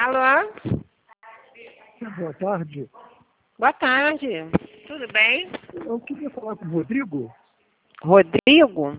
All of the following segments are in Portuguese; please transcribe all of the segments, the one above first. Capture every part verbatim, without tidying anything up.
Alô? Boa tarde. Boa tarde. Tudo bem? Eu queria falar com o Rodrigo. Rodrigo?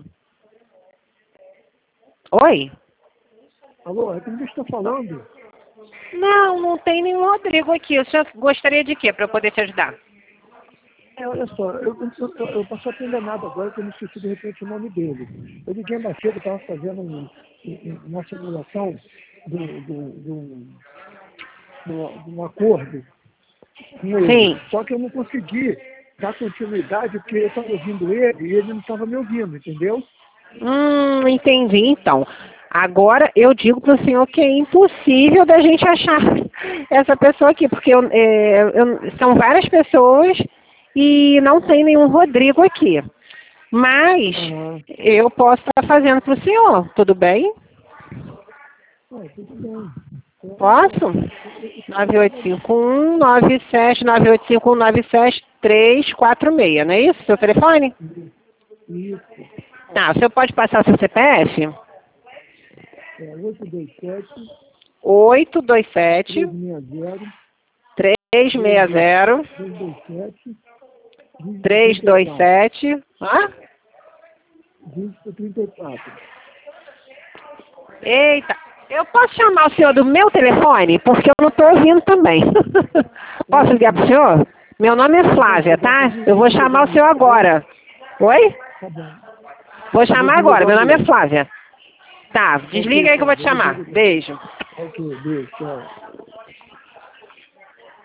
Oi? Alô, é quem está falando? Não, não tem nenhum Rodrigo aqui. O senhor gostaria de quê para eu poder te ajudar? É, olha só, eu, eu, eu, eu passei até enganado agora que eu não esqueci de repente o nome dele. Eu liguei mais cedo, estava fazendo um, um, uma simulação do, do, do, do, de um acordo com ele. Sim. Só que eu não consegui dar continuidade porque eu estava ouvindo ele e ele não estava me ouvindo, entendeu? Hum, entendi então. Agora eu digo para o senhor que é impossível da gente achar essa pessoa aqui, porque eu, é, eu, são várias pessoas e não tem nenhum Rodrigo aqui. Mas Aham. eu posso estar fazendo para o senhor, tudo bem? Ah, tudo bem. Posso? nove oito cinco um, nove sete, nove oito cinco um, nove sete três quatro seis, não é isso? Seu telefone? Isso. Tá, o senhor pode passar o seu C P F? É oito dois sete, oito dois sete, três seis zero, três seis zero, três três dois dois sete, sete, hã? vinte trinta e quatro. Eita, eu posso chamar o senhor do meu telefone? Porque eu não estou ouvindo também. Posso ligar para o senhor? Meu nome é Flávia, tá? Eu vou chamar o senhor agora. Oi? Tá bom. Vou Eu vou chamar agora, desligar meu nome é mesmo. Flávia. Tá, desliga Ok, aí que eu vou te Flávia, eu vou chamar. desligar. Beijo. Ok, beijo, tchau.